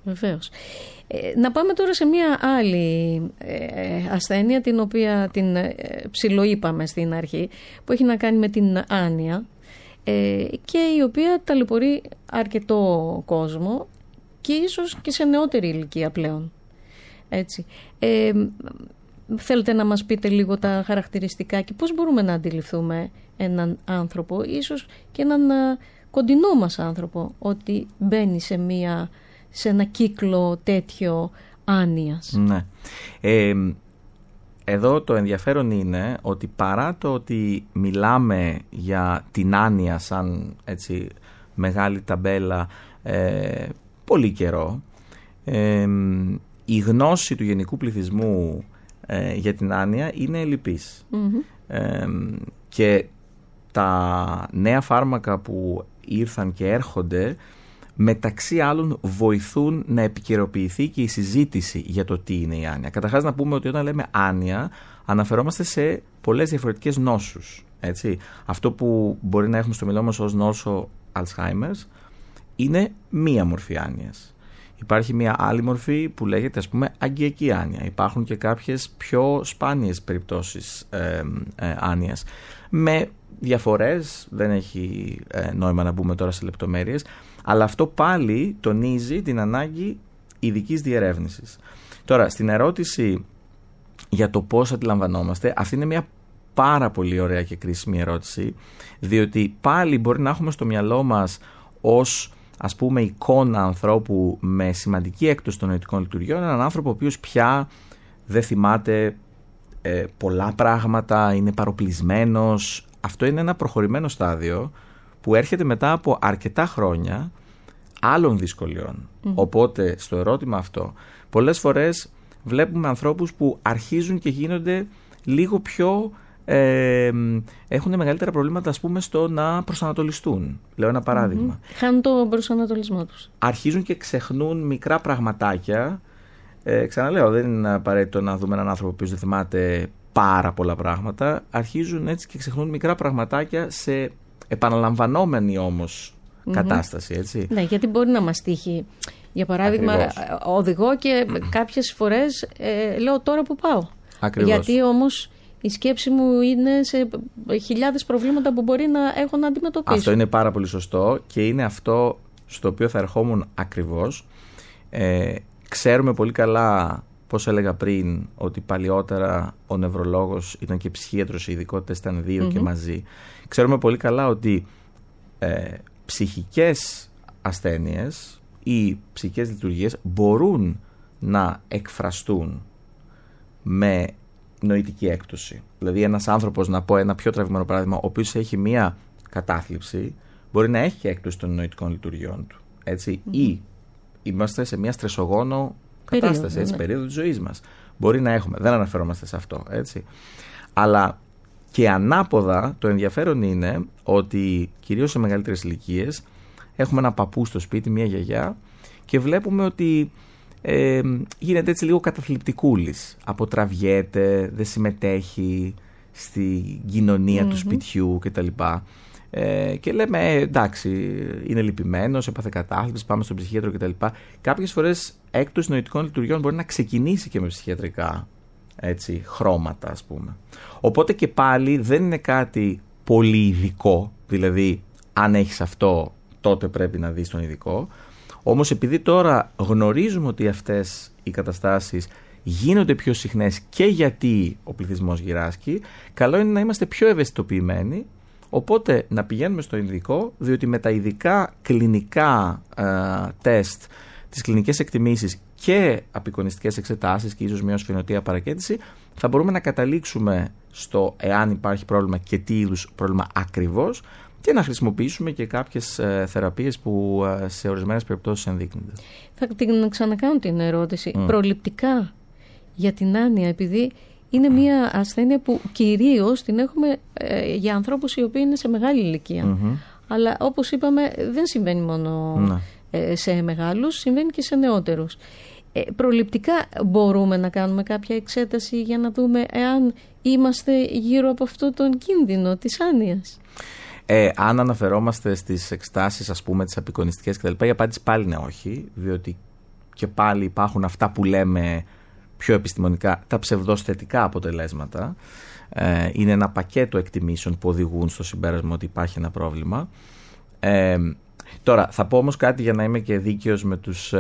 Βεβαίως. Να πάμε τώρα σε μια άλλη ασθένεια, την οποία την ψιλοείπαμε στην αρχή, που έχει να κάνει με την άνοια και η οποία ταλαιπωρεί αρκετό κόσμο και ίσως και σε νεότερη ηλικία πλέον. Έτσι. Θέλετε να μας πείτε λίγο τα χαρακτηριστικά και πώς μπορούμε να αντιληφθούμε έναν άνθρωπο, ίσως και έναν κοντινό μας άνθρωπο, ότι μπαίνει σε ένα κύκλο τέτοιο άνοιας. Ναι. Εδώ το ενδιαφέρον είναι ότι παρά το ότι μιλάμε για την άνοια σαν έτσι μεγάλη ταμπέλα πολύ καιρό, η γνώση του γενικού πληθυσμού για την άνοια είναι ελλειπής. Και τα νέα φάρμακα που ήρθαν και έρχονται μεταξύ άλλων βοηθούν να επικαιροποιηθεί και η συζήτηση για το τι είναι η άνοια. Καταρχάς να πούμε ότι όταν λέμε άνοια αναφερόμαστε σε πολλές διαφορετικές νόσους. Έτσι. Αυτό που μπορεί να έχουμε στο μυαλό μας ως νόσο Alzheimer's είναι μία μορφή άνοιας. Υπάρχει μία άλλη μορφή που λέγεται, ας πούμε, αγκιακή άνοια. Υπάρχουν και κάποιες πιο σπάνιες περιπτώσεις άνοιας. Με διαφορές, δεν έχει νόημα να μπούμε τώρα σε λεπτομέρειες, αλλά αυτό πάλι τονίζει την ανάγκη ειδικής διερεύνησης. Τώρα, στην ερώτηση για το πώς αντιλαμβανόμαστε, αυτή είναι μια πάρα πολύ ωραία και κρίσιμη ερώτηση, διότι πάλι μπορεί να έχουμε στο μυαλό μας ως, ας πούμε, εικόνα ανθρώπου με σημαντική έκπτωση των νοητικών λειτουργιών, έναν άνθρωπο ο οποίος πια δεν θυμάται πολλά πράγματα, είναι παροπλισμένος. Αυτό είναι ένα προχωρημένο στάδιο που έρχεται μετά από αρκετά χρόνια άλλων δυσκολιών. Οπότε στο ερώτημα αυτό πολλές φορές βλέπουμε ανθρώπους που αρχίζουν και γίνονται λίγο πιο έχουν μεγαλύτερα προβλήματα, ας πούμε, στο να προσανατολιστούν. Λέω ένα παράδειγμα. Χάνουν τον προσανατολισμό τους. Αρχίζουν και ξεχνούν μικρά πραγματάκια. Ξαναλέω, δεν είναι απαραίτητο να δούμε έναν άνθρωπο που δεν θυμάται πάρα πολλά πράγματα. Αρχίζουν έτσι και ξεχνούν μικρά πραγματάκια σε επαναλαμβανόμενη όμως κατάσταση. Έτσι. Ναι, γιατί μπορεί να μας τύχει. Για παράδειγμα, οδηγώ και κάποιες φορές λέω τώρα που πάω. Ακριβώς. Γιατί όμως η σκέψη μου είναι σε χιλιάδες προβλήματα που μπορεί να έχω να αντιμετωπίσω. Αυτό είναι πάρα πολύ σωστό και είναι αυτό στο οποίο θα ερχόμουν ακριβώς. Ξέρουμε πολύ καλά, πώς έλεγα πριν, ότι παλιότερα ο νευρολόγος ήταν και ψυχίατρος, οι ειδικότητες ήταν δύο και μαζί. Ξέρουμε πολύ καλά ότι ψυχικές ασθένειες ή ψυχικές λειτουργίες μπορούν να εκφραστούν με νοητική έκπτωση. Δηλαδή ένας άνθρωπος, να πω ένα πιο τραβηγμένο παράδειγμα, ο οποίος έχει μία κατάθλιψη, μπορεί να έχει έκπτωση των νοητικών λειτουργιών του. Έτσι, ή είμαστε σε μία στρεσογόνο κατάσταση, έτσι, περίοδο της ζωής μας. Μπορεί να έχουμε, δεν αναφερόμαστε σε αυτό, έτσι. Αλλά και ανάποδα το ενδιαφέρον είναι ότι κυρίως σε μεγαλύτερες ηλικίες έχουμε ένα παππού στο σπίτι, μία γιαγιά, και βλέπουμε ότι γίνεται έτσι λίγο καταθλιπτικούλης. Αποτραβιέται, δεν συμμετέχει στη κοινωνία του σπιτιού κτλ. Και λέμε εντάξει, είναι λυπημένος, έπαθε κατάθλιψη, πάμε στον ψυχίατρο κτλ. Κάποιες φορές έκπτωση νοητικών λειτουργιών μπορεί να ξεκινήσει και με ψυχιατρικά, έτσι, χρώματα, ας πούμε. Οπότε και πάλι δεν είναι κάτι πολύ ειδικό, δηλαδή αν έχεις αυτό τότε πρέπει να δεις τον ειδικό. Όμως επειδή τώρα γνωρίζουμε ότι αυτές οι καταστάσεις γίνονται πιο συχνές και γιατί ο πληθυσμός γυράσκει, καλό είναι να είμαστε πιο ευαισθητοποιημένοι, οπότε να πηγαίνουμε στο ειδικό, διότι με τα ειδικά κλινικά τεστ, τις κλινικές εκτιμήσεις και απεικονιστικές εξετάσεις και ίσως μια σφινωτία παρακέντηση, θα μπορούμε να καταλήξουμε στο εάν υπάρχει πρόβλημα και τι είδους πρόβλημα ακριβώς, και να χρησιμοποιήσουμε και κάποιες θεραπείες που σε ορισμένες περιπτώσεις ενδείκνυνται. Θα την ξανακάνω την ερώτηση. Προληπτικά για την άνοια, επειδή είναι μια ασθένεια που κυρίως την έχουμε για ανθρώπους οι οποίοι είναι σε μεγάλη ηλικία. Αλλά όπως είπαμε δεν συμβαίνει μόνο σε μεγάλους, συμβαίνει και σε νεότερους. Προληπτικά μπορούμε να κάνουμε κάποια εξέταση για να δούμε εάν είμαστε γύρω από αυτό τον κίνδυνο της άνοιας. Αν αναφερόμαστε στις εξετάσεις, ας πούμε, τις απεικονιστικές κτλ., η απάντηση πάλι είναι όχι, διότι και πάλι υπάρχουν αυτά που λέμε πιο επιστημονικά, τα ψευδοσθετικά αποτελέσματα. Είναι ένα πακέτο εκτιμήσεων που οδηγούν στο συμπέρασμα ότι υπάρχει ένα πρόβλημα. Τώρα, θα πω όμως κάτι για να είμαι και δίκαιος με τους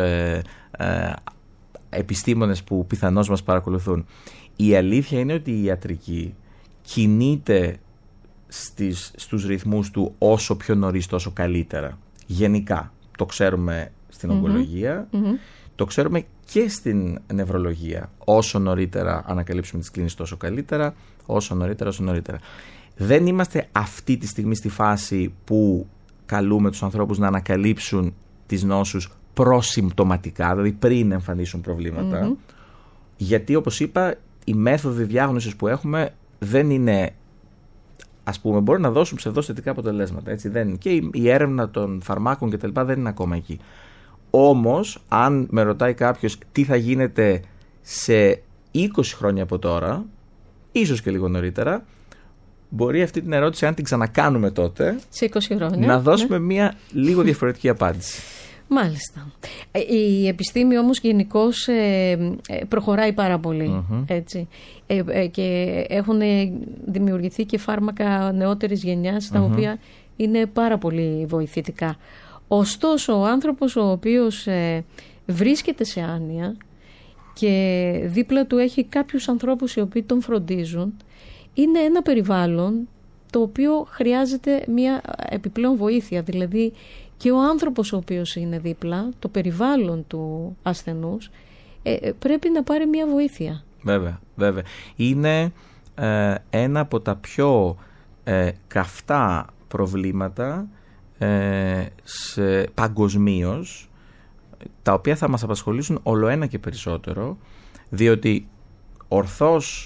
επιστήμονες που πιθανώς μας παρακολουθούν. Η αλήθεια είναι ότι η ιατρική κινείται στους ρυθμούς του όσο πιο νωρίς τόσο καλύτερα. Γενικά, το ξέρουμε στην ογκολογία, το ξέρουμε και στην νευρολογία. Όσο νωρίτερα ανακαλύψουμε τις κλίνες τόσο καλύτερα, όσο νωρίτερα. Δεν είμαστε αυτή τη στιγμή στη φάση που καλούμε τους ανθρώπους να ανακαλύψουν τις νόσους προσυμπτωματικά, δηλαδή πριν εμφανίσουν προβλήματα. Γιατί, όπως είπα, οι μέθοδοι διάγνωσης που έχουμε δεν είναι, ας πούμε, μπορεί να δώσουν ψευδοσθετικά αποτελέσματα. Έτσι, και η έρευνα των φαρμάκων και τα λοιπά δεν είναι ακόμα εκεί. Όμως, αν με ρωτάει κάποιος τι θα γίνεται σε 20 χρόνια από τώρα, ίσως και λίγο νωρίτερα, μπορεί αυτή την ερώτηση, αν την ξανακάνουμε τότε, σε 20 χρόνια, να δώσουμε μια λίγο διαφορετική απάντηση. Μάλιστα. Η επιστήμη όμως γενικώς προχωράει πάρα πολύ, έτσι. Και έχουν δημιουργηθεί και φάρμακα νεότερης γενιάς, τα οποία είναι πάρα πολύ βοηθητικά. Ωστόσο, ο άνθρωπος ο οποίος βρίσκεται σε άνοια και δίπλα του έχει κάποιους ανθρώπους οι οποίοι τον φροντίζουν, είναι ένα περιβάλλον το οποίο χρειάζεται μια επιπλέον βοήθεια. Δηλαδή και ο άνθρωπος ο οποίος είναι δίπλα, το περιβάλλον του ασθενούς, πρέπει να πάρει μια βοήθεια. Βέβαια. Είναι ένα από τα πιο καυτά προβλήματα παγκοσμίως, τα οποία θα μας απασχολήσουν ολοένα και περισσότερο, διότι ορθώς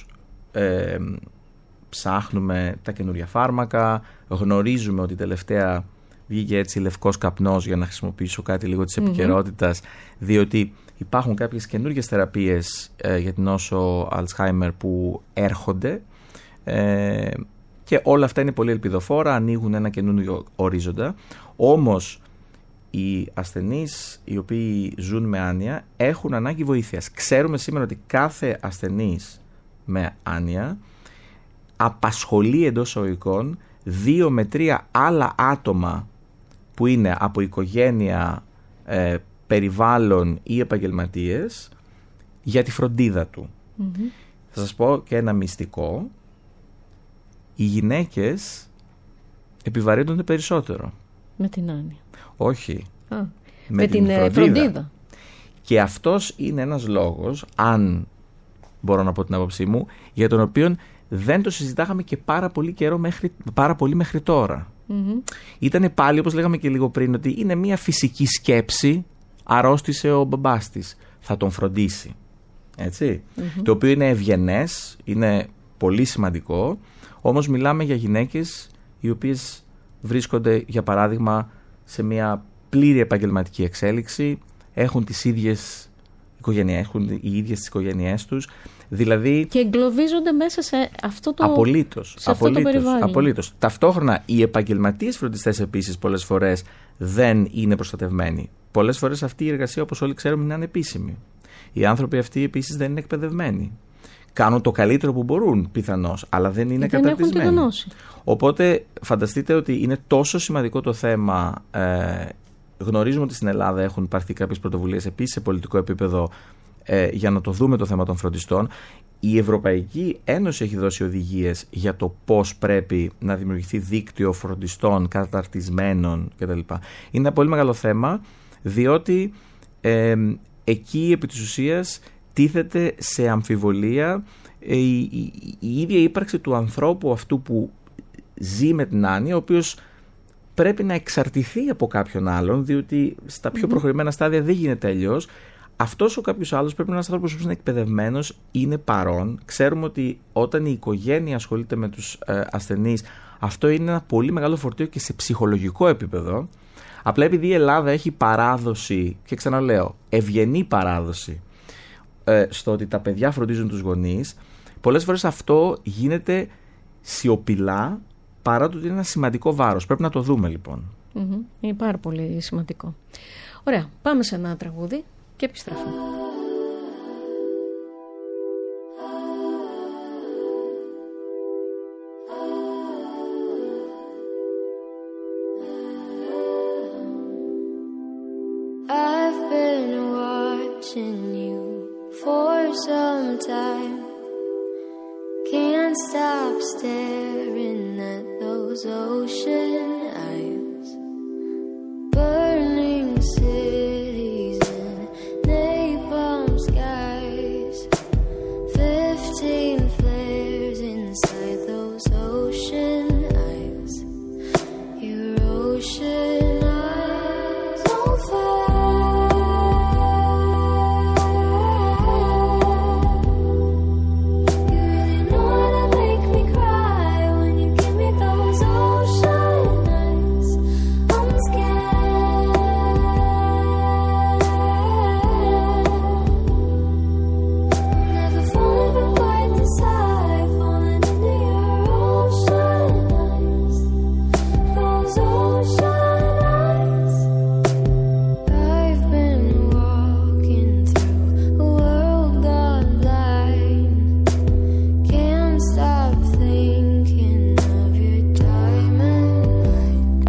ψάχνουμε τα καινούργια φάρμακα, γνωρίζουμε ότι τελευταία βγήκε έτσι λευκός καπνός, για να χρησιμοποιήσω κάτι λίγο της επικαιρότητας, διότι υπάρχουν κάποιες καινούργιες θεραπείες για την νόσο Alzheimer που έρχονται, και όλα αυτά είναι πολύ ελπιδοφόρα, ανοίγουν ένα καινούργιο ορίζοντα. Όμως οι ασθενείς οι οποίοι ζουν με άνοια έχουν ανάγκη βοήθειας. Ξέρουμε σήμερα ότι κάθε ασθενής με άνοια απασχολεί εντός εισαγωγικών 2 με 3 άλλα άτομα που είναι από οικογένεια, περιβάλλον ή επαγγελματίες για τη φροντίδα του. Θα σας πω και ένα μυστικό. Οι γυναίκες επιβαρύνονται περισσότερο. Με την άνοια. Όχι. Με την φροντίδα. Και αυτός είναι ένας λόγος, αν μπορώ να πω την άποψή μου, για τον οποίο δεν το συζητάγαμε και πάρα πολύ καιρό, πάρα πολύ μέχρι τώρα. Ήτανε πάλι, όπως λέγαμε και λίγο πριν, ότι είναι μια φυσική σκέψη, αρρώστησε ο μπαμπάς της, θα τον φροντίσει. Έτσι. Το οποίο είναι ευγενές, είναι πολύ σημαντικό, όμως μιλάμε για γυναίκες οι οποίες βρίσκονται, για παράδειγμα, σε μια πλήρη επαγγελματική εξέλιξη, έχουν τις ίδιες οικογένειες, έχουν οι ίδιες τις οικογένειές τους, δηλαδή... Και εγκλωβίζονται μέσα σε αυτό το... Απολύτως. Ταυτόχρονα οι επαγγελματίες φροντιστές επίσης πολλές φορές δεν είναι προστατευμένοι. Πολλές φορές αυτή η εργασία, όπως όλοι ξέρουμε, είναι ανεπίσημη. Οι άνθρωποι αυτοί επίσης δεν είναι εκπαιδευμένοι. Κάνουν το καλύτερο που μπορούν πιθανώς, αλλά δεν είναι καταρτισμένοι. Οπότε φανταστείτε ότι είναι τόσο σημαντικό το θέμα. Γνωρίζουμε ότι στην Ελλάδα έχουν υπάρξει κάποιες πρωτοβουλίες επίσης σε πολιτικό επίπεδο για να το δούμε το θέμα των φροντιστών. Η Ευρωπαϊκή Ένωση έχει δώσει οδηγίες για το πώς πρέπει να δημιουργηθεί δίκτυο φροντιστών καταρτισμένων κτλ. Είναι ένα πολύ μεγάλο θέμα, διότι εκεί επί της ουσίας τίθεται σε αμφιβολία η ίδια ύπαρξη του ανθρώπου αυτού που ζει με την άνοια, ο οποίος πρέπει να εξαρτηθεί από κάποιον άλλον, διότι στα πιο προχωρημένα στάδια δεν γίνεται αλλιώς. Αυτός ο κάποιος άλλος πρέπει να είναι ένας άνθρωπος που είναι εκπαιδευμένος, είναι παρόν. Ξέρουμε ότι όταν η οικογένεια ασχολείται με τους ασθενείς, αυτό είναι ένα πολύ μεγάλο φορτίο και σε ψυχολογικό επίπεδο. Απλά επειδή η Ελλάδα έχει παράδοση, και ξαναλέω, ευγενή παράδοση, στο ότι τα παιδιά φροντίζουν τους γονείς, πολλές φορές αυτό γίνεται σιωπηλά, παρά το ότι είναι ένα σημαντικό βάρος. Πρέπει να το δούμε λοιπόν. Είναι πάρα πολύ σημαντικό. Ωραία, πάμε σε ένα τραγούδι. και επιστρέφουμε. I've been watching you for some time. Can't stop staring at those ocean eyes. Burning cities and napalm skies. 15 flares inside those ocean eyes. Your ocean eyes on fire. You really know how to make me cry when you give me those ocean eyes. I'm scared. Never falling from quite this high, falling into your ocean eyes. Those ocean eyes. I've been walking through a world gone blind. Can't stop thinking of your diamond mind.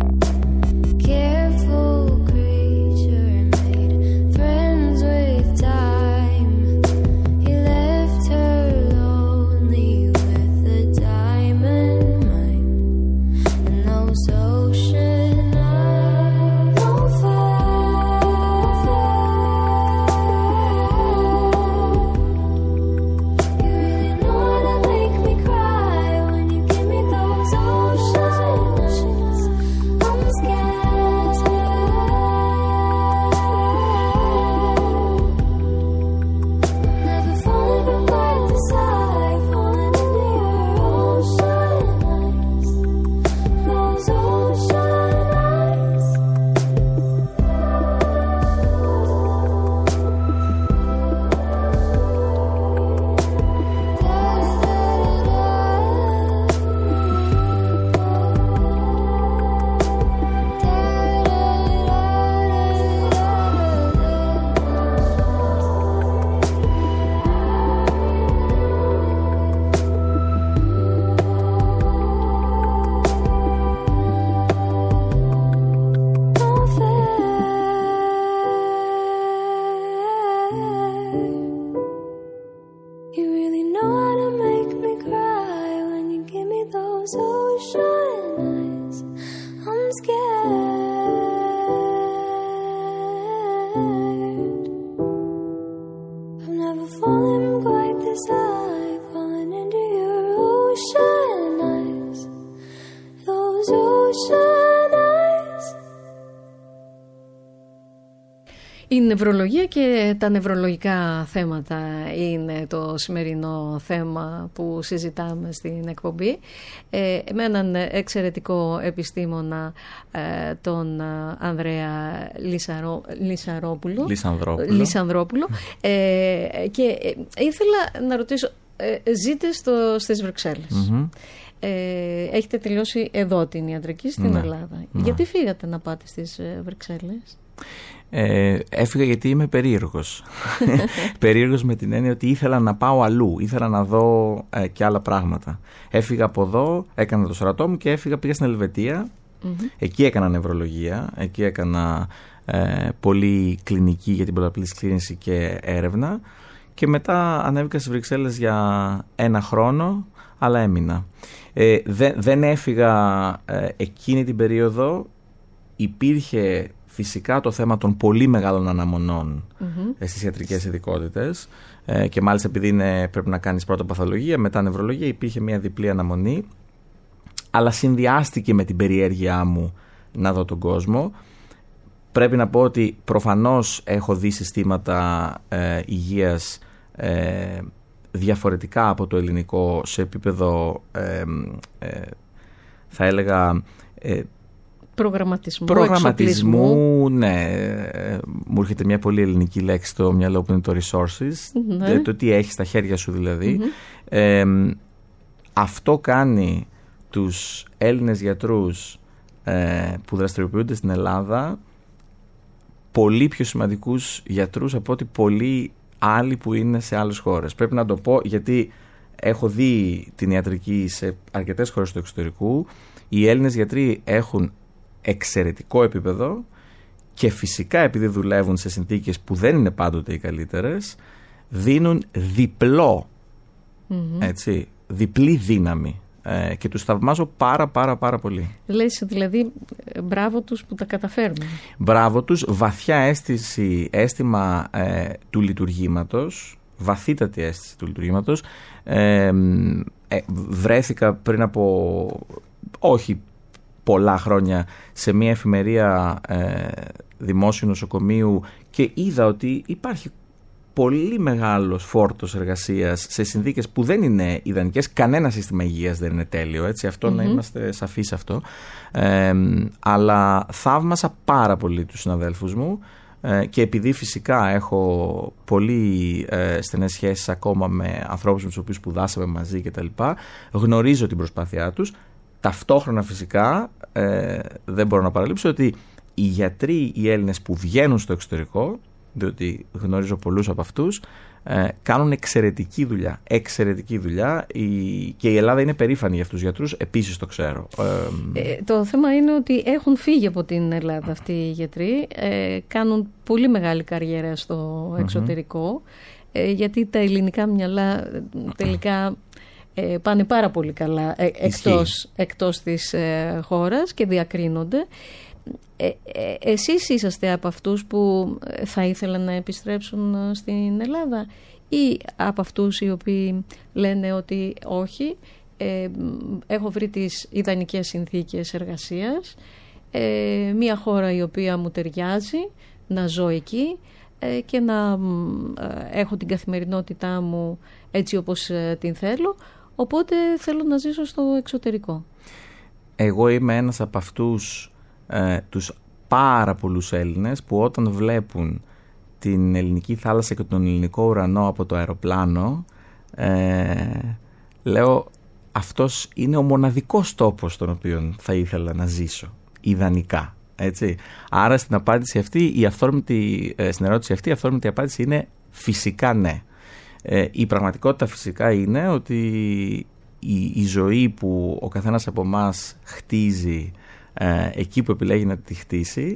Careful creature made friends with time. He left her lonely with the diamond mind. And those ocean eyes on fire. You really know how to make me cry when you give me those ocean eyes. I'm scared. Never falling from quite this high, falling into your ocean eyes. Those ocean eyes. You really know how to make me cry when you give me those ocean eyes. I'm scared. I've never fallen quite this high, falling into your ocean eyes. Those ocean eyes. Η νευρολογία και τα νευρολογικά θέματα είναι το σημερινό θέμα που συζητάμε στην εκπομπή με έναν εξαιρετικό επιστήμονα, τον Ανδρέα Λισανδρόπουλο. Και ήθελα να ρωτήσω, ζείτε στις Βρυξέλλες. Έχετε τελειώσει εδώ την ιατρική στην Ελλάδα. Γιατί φύγατε να πάτε στις Βρυξέλλες? Έφυγα γιατί είμαι περίεργος. Περίεργος με την έννοια ότι ήθελα να πάω αλλού, ήθελα να δω και άλλα πράγματα. Έφυγα από εδώ, έκανα το στρατό μου και πήγα στην Ελβετία. Εκεί έκανα νευρολογία, εκεί έκανα πολύ κλινική για την πολλαπλή σκλήρυνση και έρευνα. Και μετά ανέβηκα στις Βρυξέλλες για 1 χρόνο, αλλά έμεινα. Δεν έφυγα εκείνη την περίοδο. Υπήρχε φυσικά το θέμα των πολύ μεγάλων αναμονών στις ιατρικές ειδικότητες και μάλιστα επειδή πρέπει να κάνεις πρώτα παθολογία, μετά νευρολογία, υπήρχε μια διπλή αναμονή, αλλά συνδυάστηκε με την περιέργειά μου να δω τον κόσμο. Πρέπει να πω ότι προφανώς έχω δει συστήματα υγείας διαφορετικά από το ελληνικό σε επίπεδο θα έλεγα προγραμματισμού, ναι. Μου έρχεται μια πολύ ελληνική λέξη στο μυαλό που είναι το resources, το τι έχεις στα χέρια σου δηλαδή. Αυτό κάνει τους Έλληνες γιατρούς που δραστηριοποιούνται στην Ελλάδα πολύ πιο σημαντικούς γιατρούς από ότι πολλοί άλλοι που είναι σε άλλες χώρες. Πρέπει να το πω γιατί έχω δει την ιατρική σε αρκετές χώρες του εξωτερικού. Οι Έλληνες γιατροί έχουν εξαιρετικό επίπεδο και φυσικά επειδή δουλεύουν σε συνθήκες που δεν είναι πάντοτε οι καλύτερες, δίνουν διπλή δύναμη και τους θαυμάζω πάρα πολύ. Λες δηλαδή μπράβο τους που τα καταφέρνουν. Μπράβο τους, βαθιά αίσθημα του λειτουργήματος, βαθύτατη αίσθηση του λειτουργήματος. Βρέθηκα πριν από όχι πολλά χρόνια σε μια εφημερία δημόσιου νοσοκομείου και είδα ότι υπάρχει πολύ μεγάλος φόρτος εργασίας σε συνθήκες που δεν είναι ιδανικές. Κανένα σύστημα υγείας δεν είναι τέλειο, έτσι, αυτό να είμαστε σαφείς σε αυτό. Αλλά θαύμασα πάρα πολύ τους συναδέλφους μου και επειδή φυσικά έχω πολύ στενές σχέσεις ακόμα με ανθρώπους με τους οποίους σπουδάσαμε μαζί κτλ. Γνωρίζω την προσπάθειά τους. Ταυτόχρονα φυσικά δεν μπορώ να παραλείψω ότι οι γιατροί οι Έλληνες που βγαίνουν στο εξωτερικό, διότι γνωρίζω πολλούς από αυτούς, κάνουν εξαιρετική δουλειά και η Ελλάδα είναι περήφανη για αυτούς τους γιατρούς, επίσης το ξέρω. Το θέμα είναι ότι έχουν φύγει από την Ελλάδα αυτοί οι γιατροί, κάνουν πολύ μεγάλη καριέρα στο εξωτερικό, γιατί τα ελληνικά μυαλά τελικά πάνε πάρα πολύ καλά εκτός της χώρας και διακρίνονται. Εσείς είσαστε από αυτούς που θα ήθελαν να επιστρέψουν στην Ελλάδα ή από αυτούς οι οποίοι λένε ότι όχι, έχω βρει τις ιδανικές συνθήκες εργασίας, μια χώρα η οποία μου ταιριάζει, να ζω εκεί και να έχω την καθημερινότητά μου έτσι όπως την θέλω, οπότε θέλω να ζήσω στο εξωτερικό. Εγώ είμαι ένας από αυτούς τους πάρα πολλούς Έλληνες που όταν βλέπουν την ελληνική θάλασσα και τον ελληνικό ουρανό από το αεροπλάνο, λέω αυτός είναι ο μοναδικός τόπος στον οποίο θα ήθελα να ζήσω ιδανικά, έτσι. Άρα στην απάντηση αυτή, στην ερώτηση αυτή η αυθόρμητη απάντηση είναι φυσικά ναι. Η πραγματικότητα φυσικά είναι ότι η ζωή που ο καθένας από εμάς χτίζει εκεί που επιλέγει να τη χτίσει,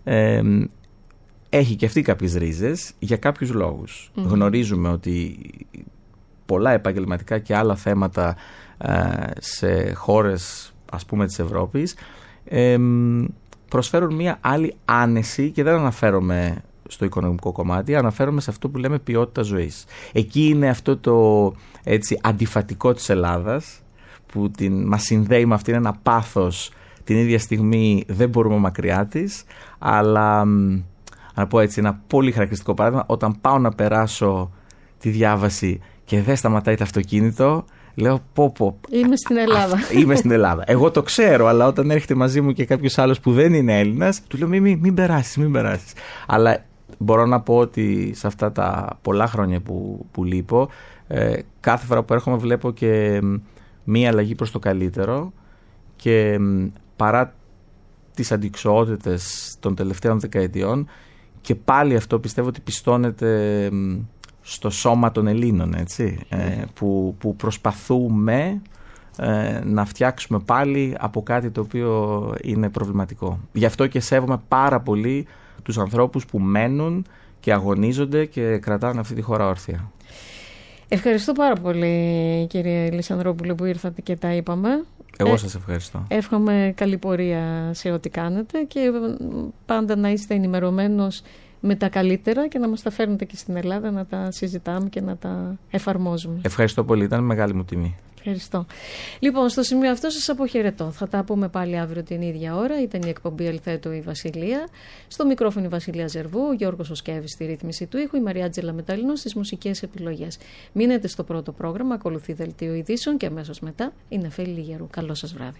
έχει και αυτή κάποιες ρίζες για κάποιους λόγους. Γνωρίζουμε ότι πολλά επαγγελματικά και άλλα θέματα σε χώρες ας πούμε της Ευρώπης προσφέρουν μια άλλη άνεση και δεν αναφέρομαι στο οικονομικό κομμάτι, αναφέρομαι σε αυτό που λέμε ποιότητα ζωής. Εκεί είναι αυτό το έτσι αντιφατικό της Ελλάδας που μας συνδέει με αυτήν ένα πάθος. Την ίδια στιγμή δεν μπορούμε μακριά της, αλλά να πω έτσι ένα πολύ χαρακτηριστικό παράδειγμα, όταν πάω να περάσω τη διάβαση και δεν σταματάει το αυτοκίνητο, λέω πω. Είμαι στην Ελλάδα. Είμαι στην Ελλάδα. Εγώ το ξέρω, αλλά όταν έρχεται μαζί μου και κάποιος άλλος που δεν είναι Έλληνας, του λέω μην περάσεις. Αλλά μπορώ να πω ότι σε αυτά τα πολλά χρόνια που λείπω, κάθε φορά που έρχομαι βλέπω και μία αλλαγή προς το καλύτερο και παρά τις αντιξοότητες των τελευταίων δεκαετιών και πάλι αυτό πιστεύω ότι πιστώνεται στο σώμα των Ελλήνων, έτσι, που προσπαθούμε να φτιάξουμε πάλι από κάτι το οποίο είναι προβληματικό. Γι' αυτό και σέβομαι πάρα πολύ τους ανθρώπους που μένουν και αγωνίζονται και κρατάνε αυτή τη χώρα όρθια. Ευχαριστώ πάρα πολύ κύριε Λισανδρόπουλε που ήρθατε και τα είπαμε. Εγώ σας ευχαριστώ. Εύχομαι καλή πορεία σε ό,τι κάνετε και πάντα να είστε ενημερωμένος με τα καλύτερα και να μας τα φέρνετε και στην Ελλάδα να τα συζητάμε και να τα εφαρμόζουμε. Ευχαριστώ πολύ, ήταν μεγάλη μου τιμή. Ευχαριστώ. Λοιπόν, στο σημείο αυτό σας αποχαιρετώ. Θα τα πούμε πάλι αύριο την ίδια ώρα. Ήταν η εκπομπή Ελθέτω η Βασιλεία. Στο μικρόφωνο η Βασιλεία Ζερβού, ο Γιώργος Οσκέβης στη ρύθμιση του ήχου, η Μαριάτζελα Μεταλλινός στις μουσικές επιλογές. Μείνετε στο πρώτο πρόγραμμα, ακολουθεί δελτίο ειδήσεων και αμέσως μετά η Νεφέλη Λιγερού. Καλό σας βράδυ.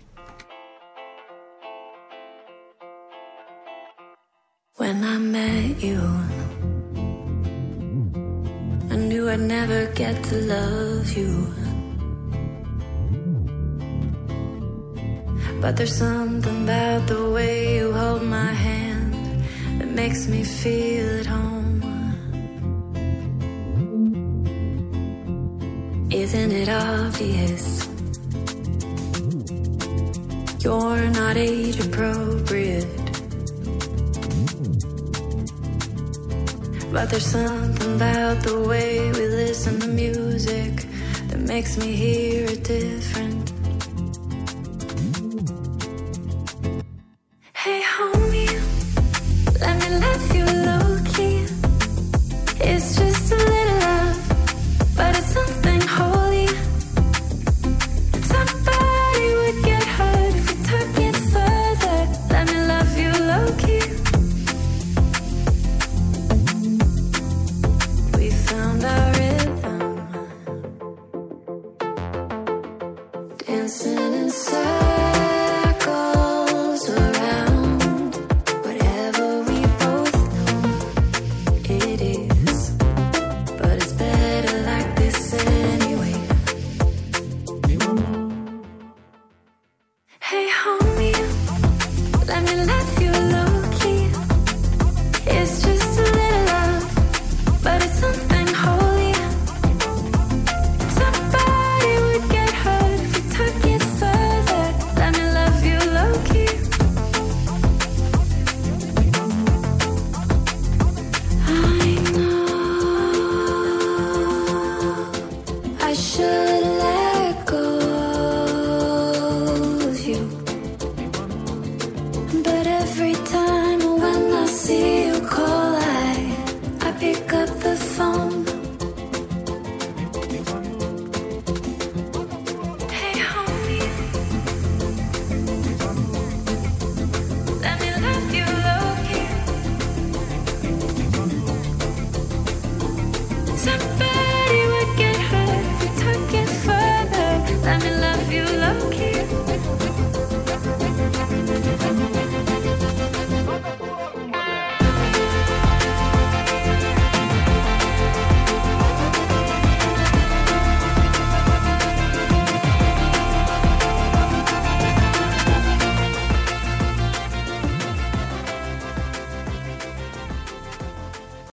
When I met you, I knew I'd never get to love you. But there's something about the way you hold my hand that makes me feel at home. Isn't it obvious? You're not age appropriate. But there's something about the way we listen to music that makes me hear it different.